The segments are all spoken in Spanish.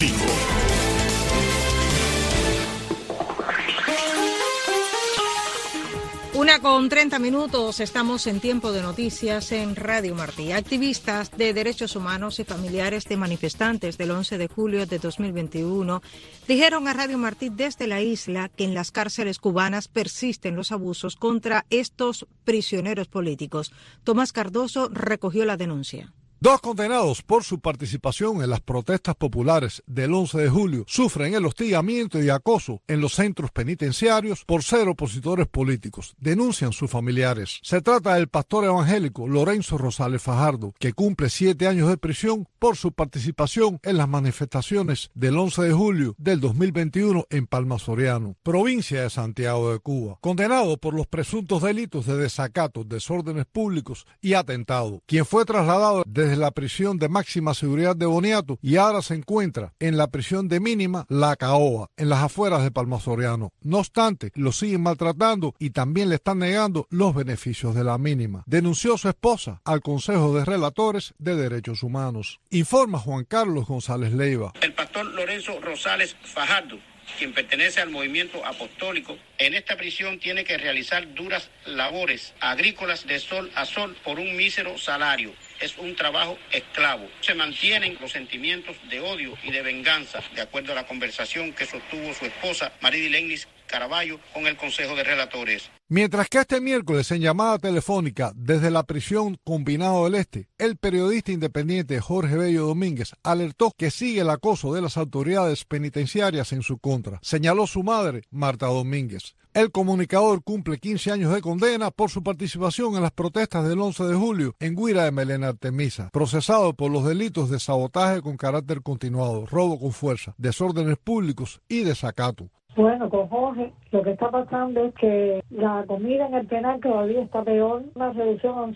1:30, estamos en Tiempo de Noticias en Radio Martí. Activistas de derechos humanos y familiares de manifestantes del 11 de julio de 2021 dijeron a Radio Martí desde la isla que en las cárceles cubanas persisten los abusos contra estos prisioneros políticos. Tomás Cardoso recogió la denuncia. 2 condenados por su participación en las protestas populares del 11 de julio sufren el hostigamiento y acoso en los centros penitenciarios por ser opositores políticos, denuncian sus familiares. Se trata del pastor evangélico Lorenzo Rosales Fajardo, que cumple 7 años de prisión por su participación en las manifestaciones del 11 de julio del 2021 en Palma Soriano, provincia de Santiago de Cuba, condenado por los presuntos delitos de desacato, desórdenes públicos y atentado, quien fue trasladado desde la prisión de máxima seguridad de Boniato y ahora se encuentra en la prisión de mínima La Caoba, en las afueras de Palma Soriano. No obstante, lo siguen maltratando y también le están negando los beneficios de la mínima. Denunció su esposa al Consejo de Relatores de Derechos Humanos. Informa Juan Carlos González Leiva. El pastor Lorenzo Rosales Fajardo, quien pertenece al movimiento apostólico, en esta prisión tiene que realizar duras labores agrícolas de sol a sol por un mísero salario. Es un trabajo esclavo. Se mantienen los sentimientos de odio y de venganza, de acuerdo a la conversación que sostuvo su esposa, Maridilenis Caraballo, con el Consejo de Relatores. Mientras que este miércoles en llamada telefónica desde la prisión Combinado del Este, el periodista independiente Jorge Bello Domínguez alertó que sigue el acoso de las autoridades penitenciarias en su contra. Señaló su madre, Marta Domínguez. El comunicador cumple 15 años de condena por su participación en las protestas del 11 de julio en Guira de Melena Artemisa, procesado por los delitos de sabotaje con carácter continuado, robo con fuerza, desórdenes públicos y desacato. Bueno, con Jorge, lo que está pasando es que la comida en el penal todavía está peor, una reducción a un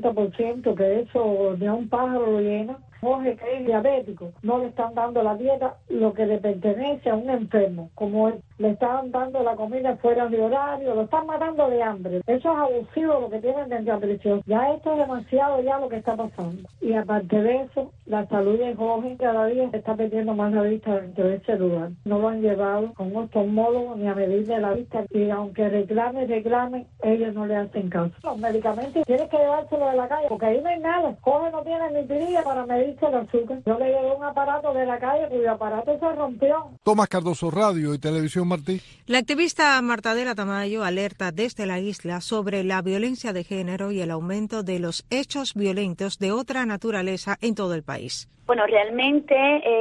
50%, que eso de un pájaro lo llena. Jorge, que es diabético, no le están dando la dieta, lo que le pertenece a un enfermo, como él. Le están dando la comida fuera de horario, lo están matando de hambre. Eso es abusivo lo que tienen dentro de la prisión. Ya esto es demasiado ya lo que está pasando. Y aparte de eso, la salud de Jorge cada día se está perdiendo más la vista dentro de ese lugar. No lo han llevado con oftalmólogo ni a medirle la vista. Y aunque reclamen, ellos no le hacen caso. Los medicamentos tienes que llevárselo de la calle, porque ahí no hay nada. Jorge no tiene ni tirilla para medirse el azúcar. Yo le llevé un aparato de la calle cuyo aparato se rompió. Tomás Cardoso, Radio y Televisión Martí. La activista Martadela Tamayo alerta desde la isla sobre la violencia de género y el aumento de los hechos violentos de otra naturaleza en todo el país. Bueno, realmente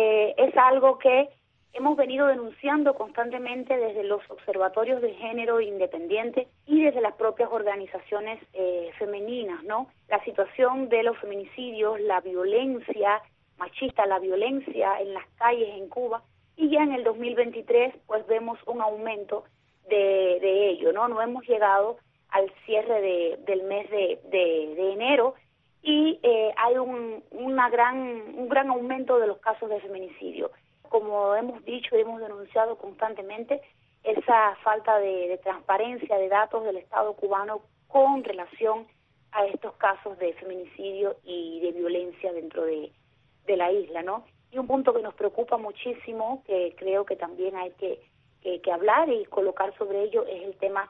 es algo que hemos venido denunciando constantemente desde los observatorios de género independientes y desde las propias organizaciones femeninas, ¿no? La situación de los feminicidios, la violencia machista, la violencia en las calles en Cuba, y ya en el 2023 pues vemos un aumento de ello, ¿no? No hemos llegado al cierre del mes de enero y hay un gran aumento de los casos de feminicidio. Como hemos dicho y hemos denunciado constantemente, esa falta de transparencia de datos del Estado cubano con relación a estos casos de feminicidio y de violencia dentro de la isla, ¿no? Y un punto que nos preocupa muchísimo, que creo que también hay que hablar y colocar sobre ello, es el tema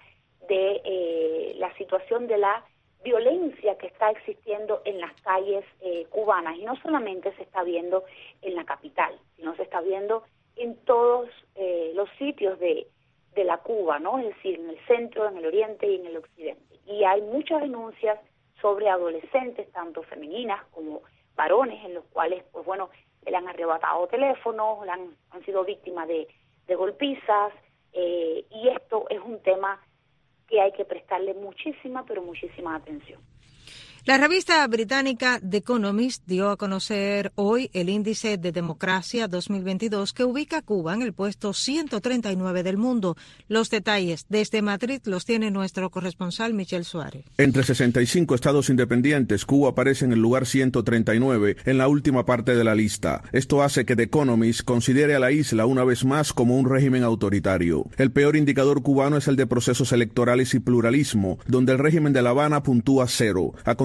de la situación de la violencia que está existiendo en las calles cubanas, y no solamente se está viendo en la capital, sino se está viendo en todos los sitios de la Cuba, ¿no? Es decir, en el centro, en el oriente y en el occidente. Y hay muchas denuncias sobre adolescentes, tanto femeninas como varones, en los cuales, pues bueno, le han arrebatado teléfonos, han sido víctimas de golpizas, y esto es un tema que hay que prestarle muchísima, pero muchísima atención. La revista británica The Economist dio a conocer hoy el índice de democracia 2022 que ubica a Cuba en el puesto 139 del mundo. Los detalles desde Madrid los tiene nuestro corresponsal Michel Suárez. Entre 65 estados independientes, Cuba aparece en el lugar 139 en la última parte de la lista. Esto hace que The Economist considere a la isla una vez más como un régimen autoritario. El peor indicador cubano es el de procesos electorales y pluralismo, donde el régimen de La Habana puntúa 0. A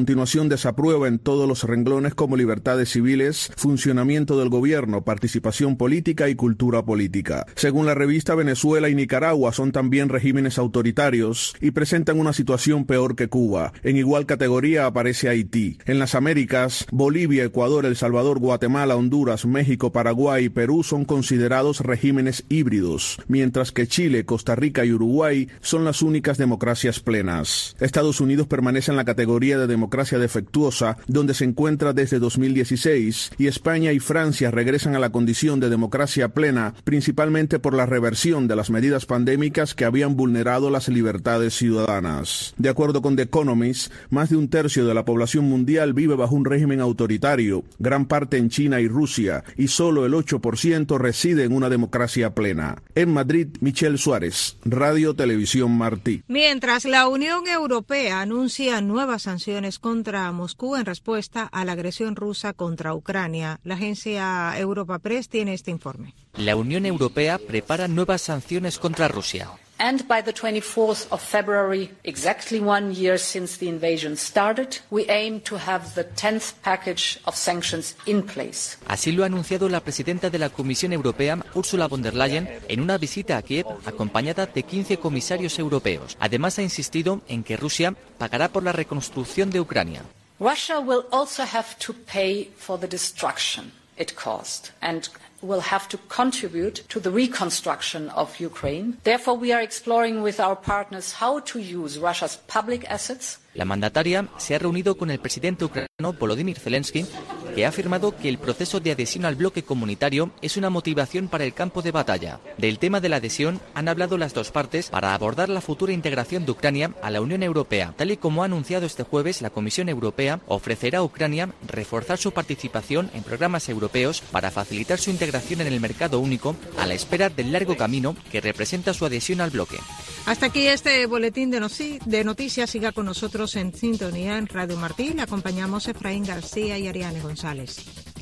continuación desaprueba en todos los renglones como libertades civiles, funcionamiento del gobierno, participación política y cultura política. Según la revista, Venezuela y Nicaragua son también regímenes autoritarios y presentan una situación peor que Cuba. En igual categoría aparece Haití. En las Américas, Bolivia, Ecuador, El Salvador, Guatemala, Honduras, México, Paraguay y Perú son considerados regímenes híbridos, mientras que Chile, Costa Rica y Uruguay son las únicas democracias plenas. Estados Unidos permanece en la categoría de democracia defectuosa, donde se encuentra desde 2016, y España y Francia regresan a la condición de democracia plena, principalmente por la reversión de las medidas pandémicas que habían vulnerado las libertades ciudadanas. De acuerdo con The Economist, más de un tercio de la población mundial vive bajo un régimen autoritario, gran parte en China y Rusia, y solo el 8% reside en una democracia plena. En Madrid, Michelle Suárez, Radio Televisión Martí. Mientras la Unión Europea anuncia nuevas sanciones contra Moscú en respuesta a la agresión rusa contra Ucrania, la agencia Europa Press tiene este informe. La Unión Europea prepara nuevas sanciones contra Rusia. And by the 24th of February, exactly 1 year since the invasion started, we aim to have the 10th package of sanctions in place. Así lo ha anunciado la presidenta de la Comisión Europea, Ursula von der Leyen, en una visita a Kiev acompañada de 15 comisarios europeos. Además, ha insistido en que Rusia pagará por la reconstrucción de Ucrania. Russia will also have to pay for the destruction it caused and will have to contribute to the reconstruction of Ukraine. Therefore, we are exploring with our partners how to use Russia's public assets. La mandataria se ha reunido con el presidente ucraniano Volodymyr Zelensky, que ha afirmado que el proceso de adhesión al bloque comunitario es una motivación para el campo de batalla. Del tema de la adhesión han hablado las dos partes para abordar la futura integración de Ucrania a la Unión Europea. Tal y como ha anunciado este jueves, la Comisión Europea ofrecerá a Ucrania reforzar su participación en programas europeos para facilitar su integración en el mercado único a la espera del largo camino que representa su adhesión al bloque. Hasta aquí este boletín de noticias. Siga con nosotros en sintonía en Radio Martí. Le acompañamos Efraín García y Ariane González.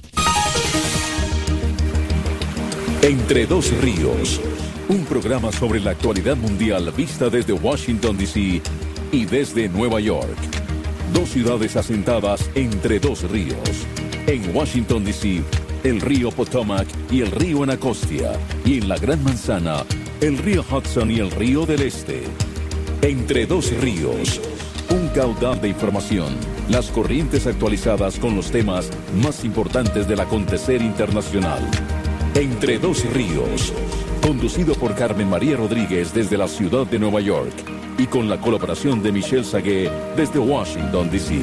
Entre dos ríos, un programa sobre la actualidad mundial vista desde Washington, D.C. y desde Nueva York. Dos ciudades asentadas entre dos ríos. En Washington, D.C., el río Potomac y el río Anacostia. Y en la Gran Manzana, el río Hudson y el río del Este. Entre dos ríos, un caudal de información, las corrientes actualizadas con los temas más importantes del acontecer internacional. Entre dos ríos, conducido por Carmen María Rodríguez desde la ciudad de Nueva York y con la colaboración de Michelle Sagué desde Washington, D.C.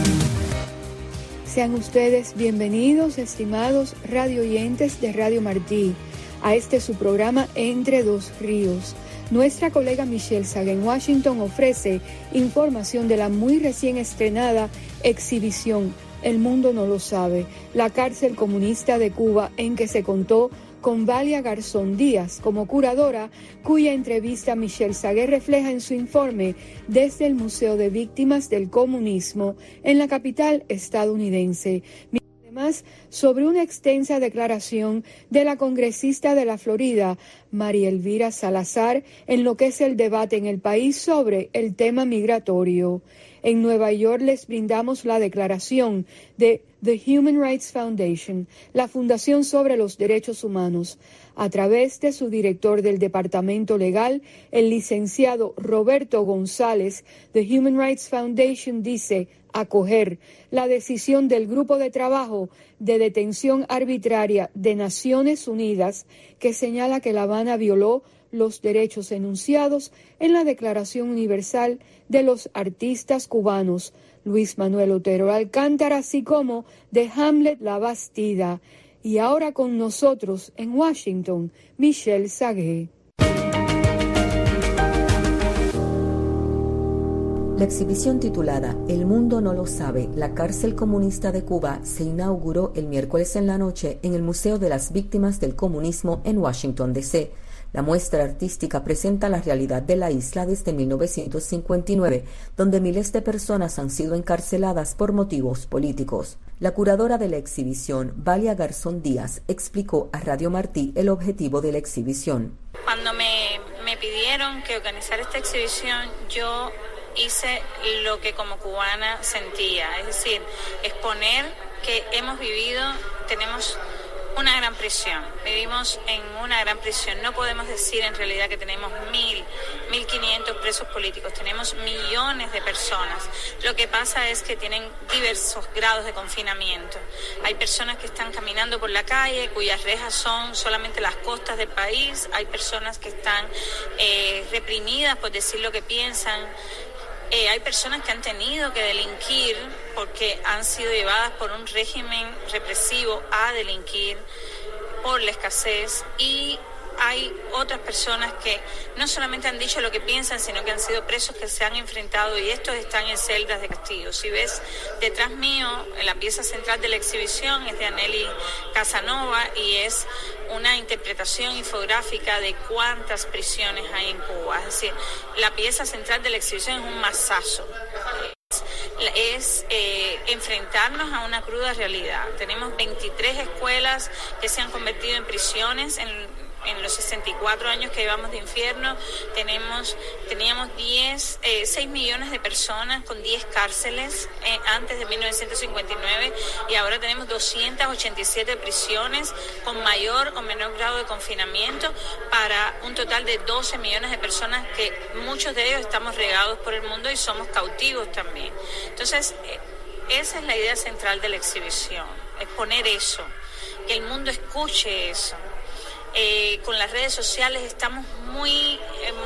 Sean ustedes bienvenidos, estimados radioyentes de Radio Martí, a este su programa Entre dos ríos. Nuestra colega Michelle Sagué en Washington ofrece información de la muy recién estrenada exhibición El Mundo No Lo Sabe, la cárcel comunista de Cuba, en que se contó con Valia Garzón Díaz como curadora, cuya entrevista Michelle Sagué refleja en su informe desde el Museo de Víctimas del Comunismo en la capital estadounidense. Además, sobre una extensa declaración de la congresista de la Florida, María Elvira Salazar, en lo que es el debate en el país sobre el tema migratorio. En Nueva York les brindamos la declaración de The Human Rights Foundation, la Fundación sobre los Derechos Humanos. A través de su director del Departamento Legal, el licenciado Roberto González, The Human Rights Foundation dice acoger la decisión del Grupo de Trabajo de Detención Arbitraria de Naciones Unidas, que señala que La Habana violó los derechos enunciados en la Declaración Universal de los Artistas Cubanos, Luis Manuel Otero Alcántara, así como de Hamlet La Bastida. Y ahora con nosotros en Washington, Michelle Sagué. La exhibición titulada El Mundo No Lo Sabe, la cárcel comunista de Cuba se inauguró el miércoles en la noche en el Museo de las Víctimas del Comunismo en Washington, D.C. La muestra artística presenta la realidad de la isla desde 1959, donde miles de personas han sido encarceladas por motivos políticos. La curadora de la exhibición, Valia Garzón Díaz, explicó a Radio Martí el objetivo de la exhibición. Cuando me pidieron que organizara esta exhibición, yo hice lo que como cubana sentía, es decir, exponer que hemos vivido, tenemos una gran prisión, vivimos en una gran prisión. No podemos decir en realidad que tenemos 1.500 presos políticos, tenemos millones de personas. Lo que pasa es que tienen diversos grados de confinamiento. Hay personas que están caminando por la calle, cuyas rejas son solamente las costas del país. Hay personas que están reprimidas por decir lo que piensan. Hay personas que han tenido que delinquir porque han sido llevadas por un régimen represivo a delinquir por la escasez, y hay otras personas que no solamente han dicho lo que piensan, sino que han sido presos que se han enfrentado, y estos están en celdas de castigo. Si ves detrás mío, en la pieza central de la exhibición es de Anneli Casanova y es una interpretación infográfica de cuántas prisiones hay en Cuba. Es decir, la pieza central de la exhibición es un masazo. Es enfrentarnos a una cruda realidad. Tenemos 23 escuelas que se han convertido en prisiones en los 64 años que llevamos de infierno. Teníamos 6 millones de personas con 10 cárceles antes de 1959, y ahora tenemos 287 prisiones con mayor o menor grado de confinamiento para un total de 12 millones de personas, que muchos de ellos estamos regados por el mundo y somos cautivos también. Entonces, esa es la idea central de la exhibición, exponer eso, que el mundo escuche eso. Con las redes sociales estamos muy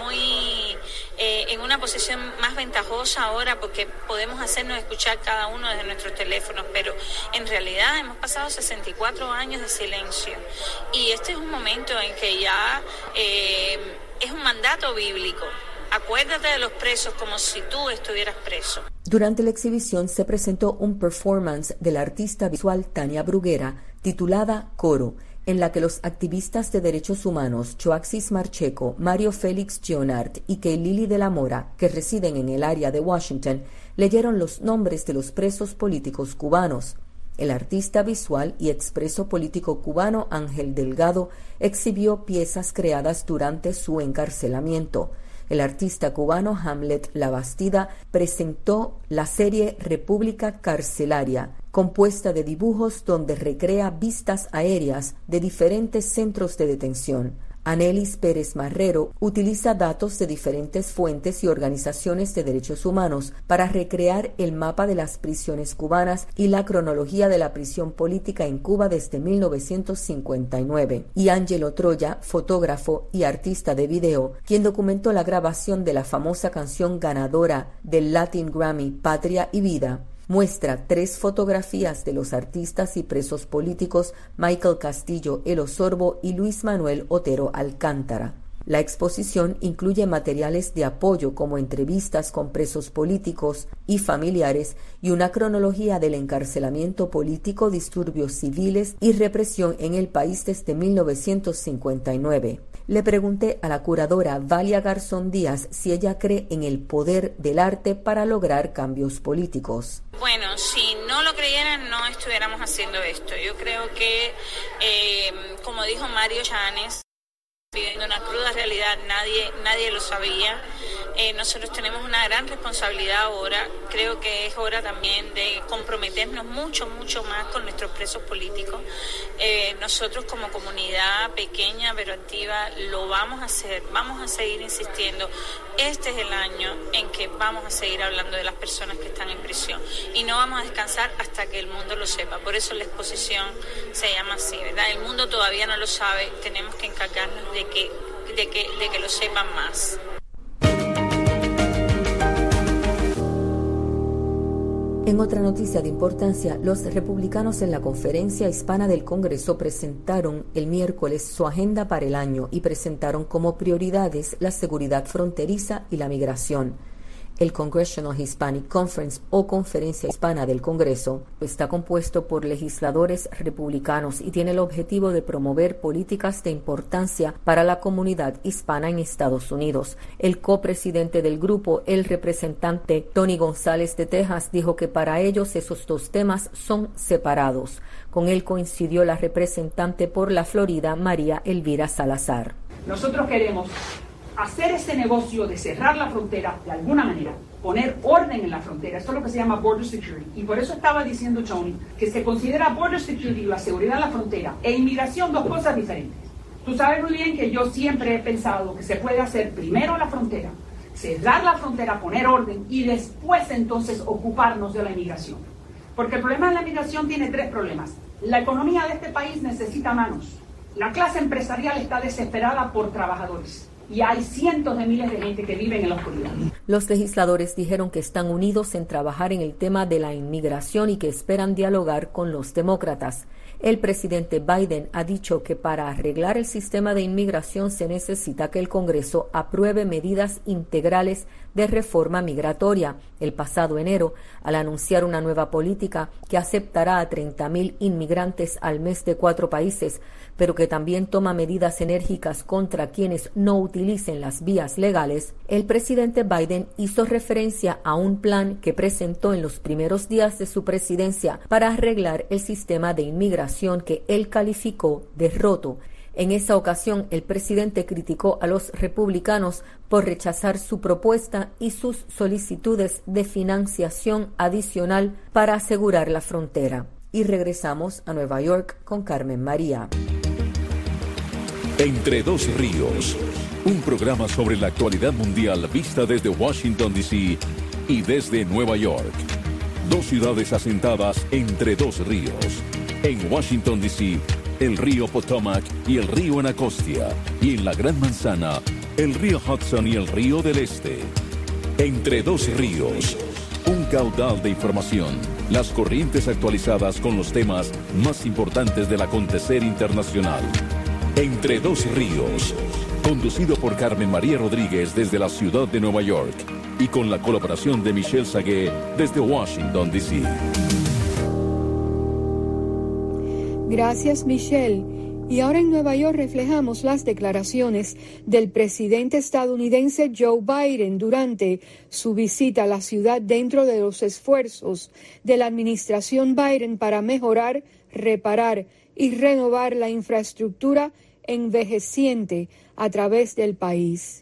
en una posición más ventajosa ahora, porque podemos hacernos escuchar cada uno desde nuestros teléfonos, pero en realidad hemos pasado 64 años de silencio, y este es un momento en que ya es un mandato bíblico. Acuérdate de los presos como si tú estuvieras preso. Durante la exhibición se presentó un performance de la artista visual Tania Bruguera titulada Coro, en la que los activistas de derechos humanos Joaxis Marcheco, Mario Félix Gionart y Keilili de la Mora, que residen en el área de Washington, leyeron los nombres de los presos políticos cubanos. El artista visual y expreso político cubano Ángel Delgado exhibió piezas creadas durante su encarcelamiento. El artista cubano Hamlet Labastida presentó la serie República Carcelaria, compuesta de dibujos donde recrea vistas aéreas de diferentes centros de detención. Anelis Pérez Marrero utiliza datos de diferentes fuentes y organizaciones de derechos humanos para recrear el mapa de las prisiones cubanas y la cronología de la prisión política en Cuba desde 1959. Y Ángelo Troya, fotógrafo y artista de video, quien documentó la grabación de la famosa canción ganadora del Latin Grammy Patria y Vida, muestra 3 fotografías de los artistas y presos políticos Michael Castillo El Osorbo y Luis Manuel Otero Alcántara. La exposición incluye materiales de apoyo como entrevistas con presos políticos y familiares y una cronología del encarcelamiento político, disturbios civiles y represión en el país desde 1959. Le pregunté a la curadora Valia Garzón Díaz si ella cree en el poder del arte para lograr cambios políticos. Bueno, si no lo creyeran, no estuviéramos haciendo esto. Yo creo que, como dijo Mario Chanes, viviendo una cruda realidad, nadie lo sabía. Nosotros tenemos una gran responsabilidad ahora. Creo que es hora también de comprometernos mucho más con nuestros presos políticos. Nosotros como comunidad pequeña pero activa lo vamos a hacer, vamos a seguir insistiendo. Este es el año en que vamos a seguir hablando de las personas que están en prisión y no vamos a descansar hasta que el mundo lo sepa. Por eso la exposición se llama así, ¿verdad? El mundo todavía no lo sabe, tenemos que encargarnos de que lo sepan más. En otra noticia de importancia, los republicanos en la Conferencia Hispana del Congreso presentaron el miércoles su agenda para el año y presentaron como prioridades la seguridad fronteriza y la migración. El Congressional Hispanic Conference o Conferencia Hispana del Congreso está compuesto por legisladores republicanos y tiene el objetivo de promover políticas de importancia para la comunidad hispana en Estados Unidos. El copresidente del grupo, el representante Tony González de Texas, dijo que para ellos esos 2 temas son separados. Con él coincidió la representante por la Florida, María Elvira Salazar. Nosotros queremos hacer ese negocio de cerrar la frontera de alguna manera, poner orden en la frontera. Esto es lo que se llama border security. Y por eso estaba diciendo Tony que se considera border security, la seguridad en la frontera, e inmigración, dos cosas diferentes. Tú sabes muy bien que yo siempre he pensado que se puede hacer primero la frontera, cerrar la frontera, poner orden y después entonces ocuparnos de la inmigración. Porque el problema de la inmigración tiene tres problemas. La economía de este país necesita manos. La clase empresarial está desesperada por trabajadores. Y hay cientos de miles de gente que viven en la oscuridad. Los legisladores dijeron que están unidos en trabajar en el tema de la inmigración y que esperan dialogar con los demócratas. El presidente Biden ha dicho que para arreglar el sistema de inmigración se necesita que el Congreso apruebe medidas integrales de reforma migratoria. El pasado enero, al anunciar una nueva política que aceptará a 30,000 inmigrantes al mes de 4 países, pero que también toma medidas enérgicas contra quienes no utilicen las vías legales, el presidente Biden hizo referencia a un plan que presentó en los primeros días de su presidencia para arreglar el sistema de inmigración que él calificó de roto. En esa ocasión, el presidente criticó a los republicanos por rechazar su propuesta y sus solicitudes de financiación adicional para asegurar la frontera. Y regresamos a Nueva York con Carmen María. Entre dos ríos, un programa sobre la actualidad mundial vista desde Washington, D.C. y desde Nueva York. Dos ciudades asentadas entre dos ríos. En Washington, D.C., el río Potomac y el río Anacostia. Y en la Gran Manzana, el río Hudson y el río del Este. Entre dos ríos, un caudal de información. Las corrientes actualizadas con los temas más importantes del acontecer internacional. Entre dos ríos, conducido por Carmen María Rodríguez desde la ciudad de Nueva York y con la colaboración de Michelle Sagué desde Washington, D.C. Gracias, Michelle. Y ahora en Nueva York reflejamos las declaraciones del presidente estadounidense Joe Biden durante su visita a la ciudad dentro de los esfuerzos de la administración Biden para mejorar, reparar y renovar la infraestructura envejeciente a través del país.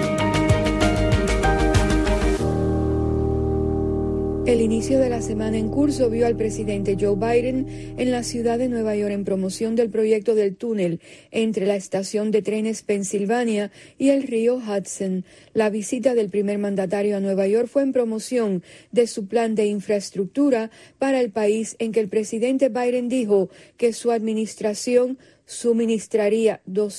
El inicio de la semana en curso vio al presidente Joe Biden en la ciudad de Nueva York en promoción del proyecto del túnel entre la estación de trenes Pensilvania y el río Hudson. La visita del primer mandatario a Nueva York fue en promoción de su plan de infraestructura para el país, en que el presidente Biden dijo que su administración suministraría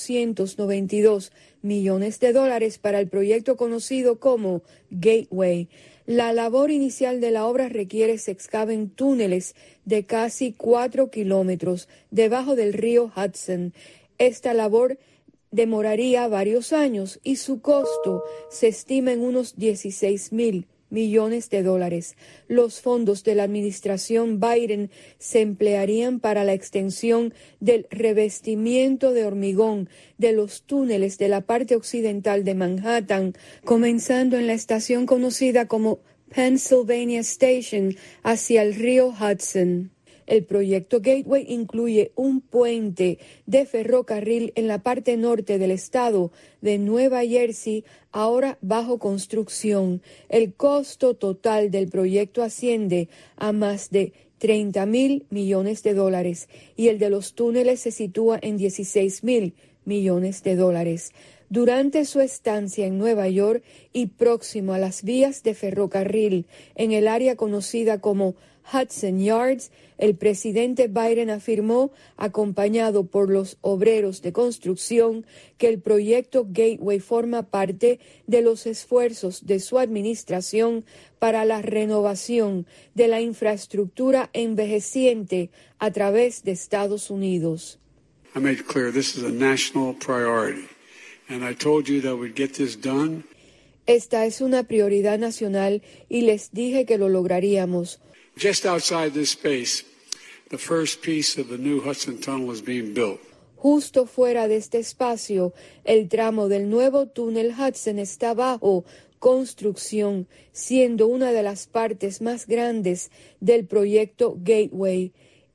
$292 millones para el proyecto conocido como Gateway. La labor inicial de la obra requiere se excaven túneles de casi 4 kilómetros debajo del río Hudson. Esta labor demoraría varios años y su costo se estima en unos $16,000 millones. Los fondos de la administración Biden se emplearían para la extensión del revestimiento de hormigón de los túneles de la parte occidental de Manhattan, comenzando en la estación conocida como Pennsylvania Station hacia el río Hudson. El proyecto Gateway incluye un puente de ferrocarril en la parte norte del estado de Nueva Jersey, ahora bajo construcción. El costo total del proyecto asciende a más de $30,000 millones y el de los túneles se sitúa en $16,000 millones. Durante su estancia en Nueva York y próximo a las vías de ferrocarril en el área conocida como Hudson Yards, el presidente Biden afirmó, acompañado por los obreros de construcción, que el proyecto Gateway forma parte de los esfuerzos de su administración para la renovación de la infraestructura envejeciente a través de Estados Unidos. I made it clear this is a national priority, and I told you that we'd get this done. Esta es una prioridad nacional y les dije que lo lograríamos. Just outside this space, the first piece of the new Hudson Tunnel is being built. Justo fuera de este espacio, el tramo del nuevo túnel Hudson está bajo construcción, siendo una de las partes más grandes del proyecto Gateway.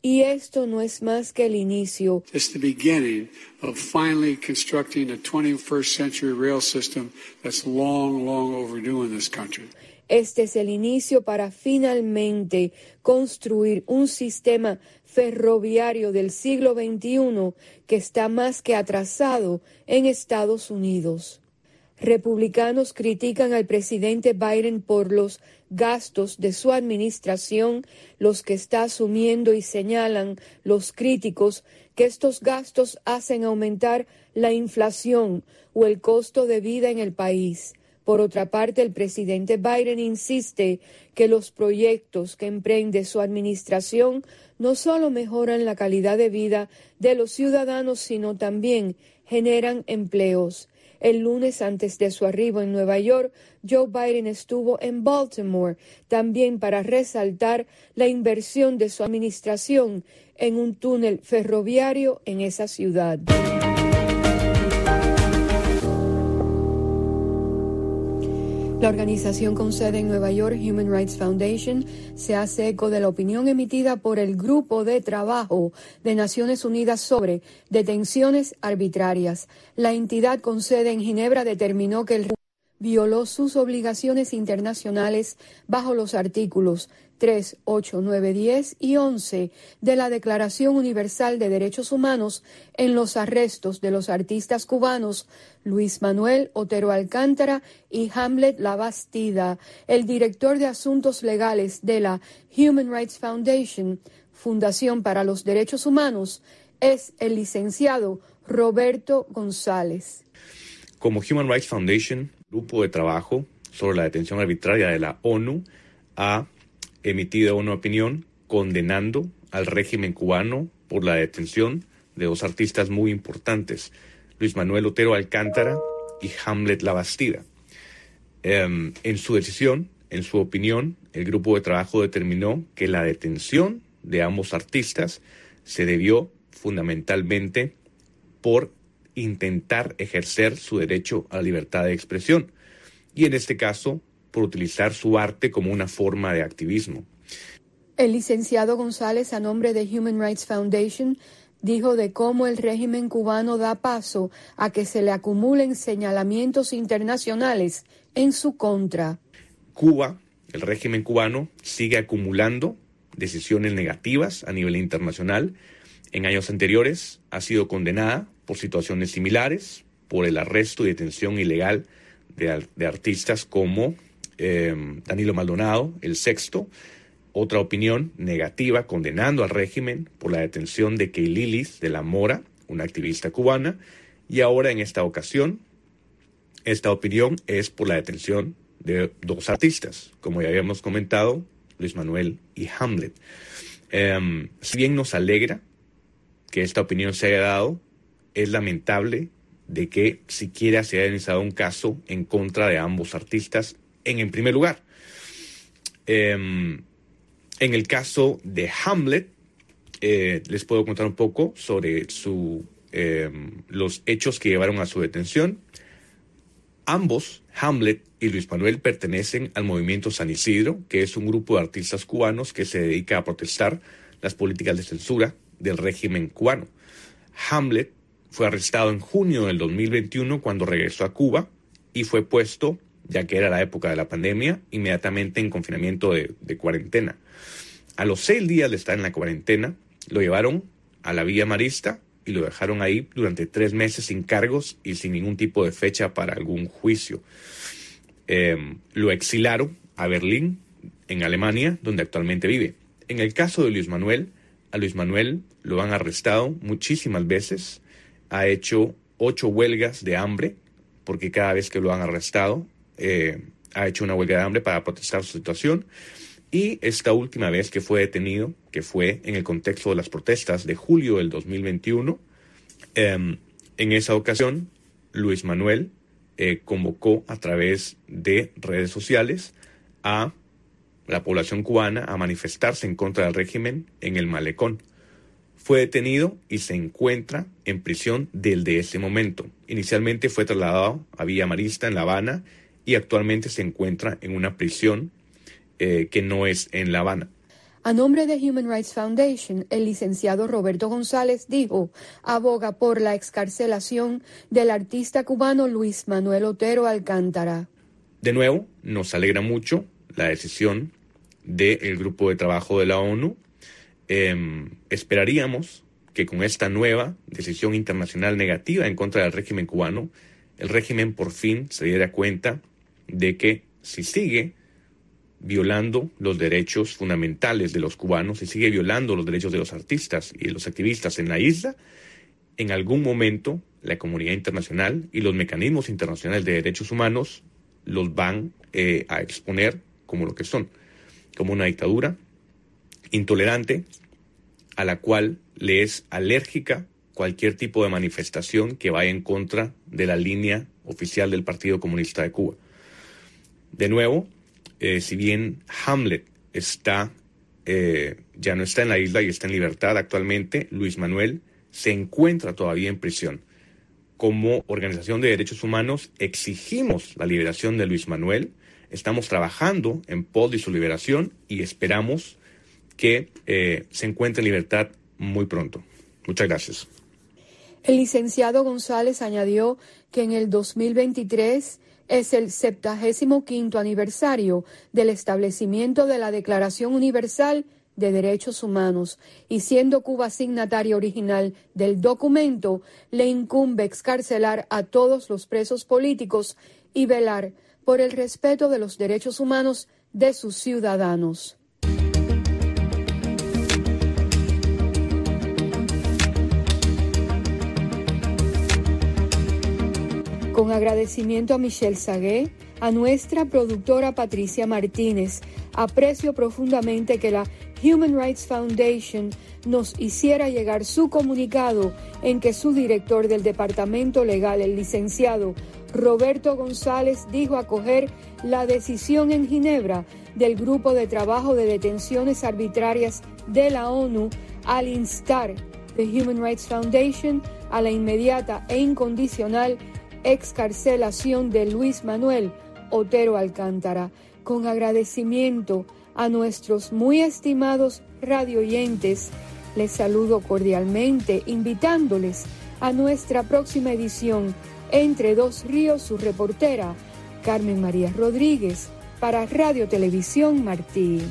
y esto no es más que el inicio. It's the beginning of finally constructing a 21st century rail system that's long, long overdue in this country. Este es el inicio para finalmente construir un sistema ferroviario del siglo XXI que está más que atrasado en Estados Unidos. Republicanos critican al presidente Biden por los gastos de su administración, los que está asumiendo, y señalan los críticos que estos gastos hacen aumentar la inflación o el costo de vida en el país. Por otra parte, el presidente Biden insiste que los proyectos que emprende su administración no solo mejoran la calidad de vida de los ciudadanos, sino también generan empleos. El lunes, antes de su arribo en Nueva York, Joe Biden estuvo en Baltimore, también para resaltar la inversión de su administración en un túnel ferroviario en esa ciudad. La organización con sede en Nueva York, Human Rights Foundation, se hace eco de la opinión emitida por el Grupo de Trabajo de Naciones Unidas sobre detenciones arbitrarias. La entidad con sede en Ginebra determinó que el violó sus obligaciones internacionales bajo los artículos 3, 8, 9, 10 y 11 de la Declaración Universal de Derechos Humanos en los arrestos de los artistas cubanos Luis Manuel Otero Alcántara y Hamlet Labastida. El director de Asuntos Legales de la Human Rights Foundation, Fundación para los Derechos Humanos, es el licenciado Roberto González. Como Human Rights Foundation, grupo de trabajo sobre la detención arbitraria de la ONU, ha emitido una opinión condenando al régimen cubano por la detención de dos artistas muy importantes, Luis Manuel Otero Alcántara y Hamlet Labastida. En su decisión, en su opinión, el grupo de trabajo determinó que la detención de ambos artistas se debió fundamentalmente por intentar ejercer su derecho a la libertad de expresión y, en este caso, por utilizar su arte como una forma de activismo. El licenciado González, a nombre de Human Rights Foundation, dijo de cómo el régimen cubano da paso a que se le acumulen señalamientos internacionales en su contra. Cuba, el régimen cubano, sigue acumulando decisiones negativas a nivel internacional. En años anteriores ha sido condenada por situaciones similares, por el arresto y detención ilegal de artistas como Danilo Maldonado, el Sexto. Otra opinión negativa condenando al régimen por la detención de Keililis de la Mora, una activista cubana. Y ahora, en esta ocasión, esta opinión es por la detención de dos artistas, como ya habíamos comentado, Luis Manuel y Hamlet. Si bien nos alegra que esta opinión se haya dado, es lamentable de que siquiera se haya iniciado un caso en contra de ambos artistas en primer lugar. En el caso de Hamlet, les puedo contar un poco sobre los hechos que llevaron a su detención. Ambos, Hamlet y Luis Manuel, pertenecen al movimiento San Isidro, que es un grupo de artistas cubanos que se dedica a protestar las políticas de censura del régimen cubano. Hamlet fue arrestado en junio del 2021 cuando regresó a Cuba y fue puesto, ya que era la época de la pandemia, inmediatamente en confinamiento de cuarentena. A los 6 días de estar en la cuarentena, lo llevaron a la Villa Marista y lo dejaron ahí durante 3 meses sin cargos y sin ningún tipo de fecha para algún juicio. Lo exilaron a Berlín, en Alemania, donde actualmente vive. En el caso de Luis Manuel, a Luis Manuel lo han arrestado muchísimas veces. Ha hecho 8 huelgas de hambre, porque cada vez que lo han arrestado, ha hecho una huelga de hambre para protestar su situación. Y esta última vez que fue detenido, que fue en el contexto de las protestas de julio del 2021, en esa ocasión, Luis Manuel convocó a través de redes sociales a la población cubana a manifestarse en contra del régimen en el Malecón. Fue detenido y se encuentra en prisión desde ese momento. Inicialmente fue trasladado a Villa Marista en La Habana y actualmente se encuentra en una prisión que no es en La Habana. A nombre de Human Rights Foundation, el licenciado Roberto González dijo, aboga por la excarcelación del artista cubano Luis Manuel Otero Alcántara. De nuevo, nos alegra mucho la decisión del grupo de trabajo de la ONU. Esperaríamos que con esta nueva decisión internacional negativa en contra del régimen cubano, el régimen por fin se diera cuenta de que si sigue violando los derechos fundamentales de los cubanos, si sigue violando los derechos de los artistas y de los activistas en la isla, en algún momento la comunidad internacional y los mecanismos internacionales de derechos humanos los van a exponer como lo que son, como una dictadura intolerante a la cual le es alérgica cualquier tipo de manifestación que vaya en contra de la línea oficial del Partido Comunista de Cuba. De nuevo, si bien Hamlet ya no está en la isla y está en libertad actualmente, Luis Manuel se encuentra todavía en prisión. Como organización de derechos humanos exigimos la liberación de Luis Manuel, estamos trabajando en pos de su liberación y esperamos que se encuentre en libertad muy pronto. Muchas gracias. El licenciado González añadió que en el 2023 es el 75º aniversario del establecimiento de la Declaración Universal de Derechos Humanos y siendo Cuba signataria original del documento, le incumbe excarcelar a todos los presos políticos y velar por el respeto de los derechos humanos de sus ciudadanos. Con agradecimiento a Michelle Sagué, a nuestra productora Patricia Martínez, aprecio profundamente que la Human Rights Foundation nos hiciera llegar su comunicado en que su director del Departamento Legal, el licenciado Roberto González, dijo acoger la decisión en Ginebra del Grupo de Trabajo de Detenciones Arbitrarias de la ONU al instar the Human Rights Foundation a la inmediata e incondicional excarcelación de Luis Manuel Otero Alcántara. Con agradecimiento a nuestros muy estimados radioyentes, les saludo cordialmente, invitándoles a nuestra próxima edición Entre Dos Ríos, su reportera Carmen María Rodríguez, para Radio Televisión Martí.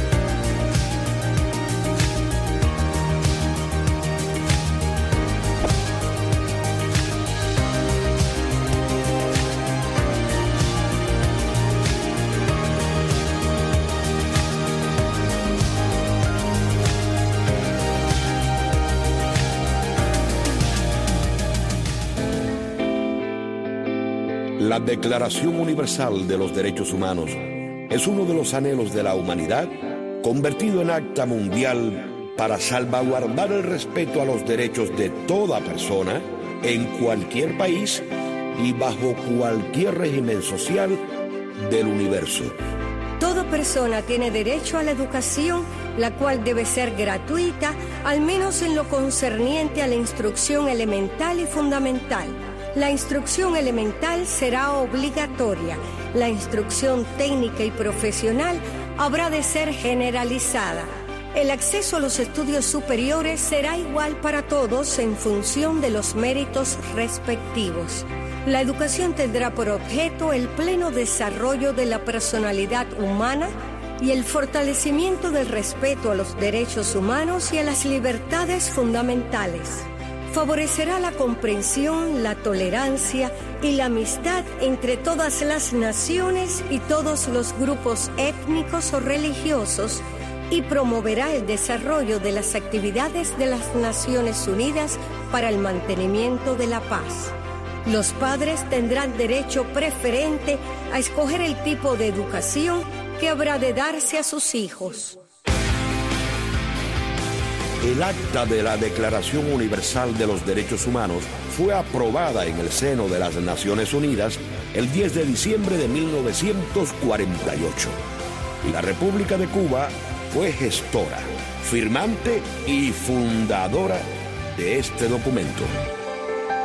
La Declaración Universal de los Derechos Humanos es uno de los anhelos de la humanidad convertido en acta mundial para salvaguardar el respeto a los derechos de toda persona en cualquier país y bajo cualquier régimen social del universo. Toda persona tiene derecho a la educación, la cual debe ser gratuita, al menos en lo concerniente a la instrucción elemental y fundamental. La instrucción elemental será obligatoria. La instrucción técnica y profesional habrá de ser generalizada. El acceso a los estudios superiores será igual para todos en función de los méritos respectivos. La educación tendrá por objeto el pleno desarrollo de la personalidad humana y el fortalecimiento del respeto a los derechos humanos y a las libertades fundamentales. Favorecerá la comprensión, la tolerancia y la amistad entre todas las naciones y todos los grupos étnicos o religiosos y promoverá el desarrollo de las actividades de las Naciones Unidas para el mantenimiento de la paz. Los padres tendrán derecho preferente a escoger el tipo de educación que habrá de darse a sus hijos. El acta de la Declaración Universal de los Derechos Humanos fue aprobada en el seno de las Naciones Unidas el 10 de diciembre de 1948. Y la República de Cuba fue gestora, firmante y fundadora de este documento.